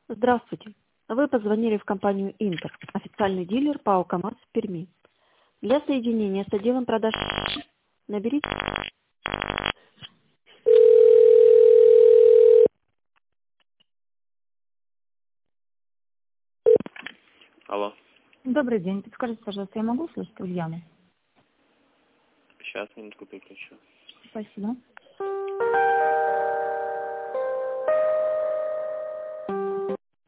Здравствуйте. Вы позвонили в компанию «Интер», официальный дилер ПАО «КамАЗ» в Перми. Для соединения с отделом продаж наберите... Алло, Добрый день. Подскажите, пожалуйста, я могу услышать Ульяну? сейчас минутку переключу. Спасибо.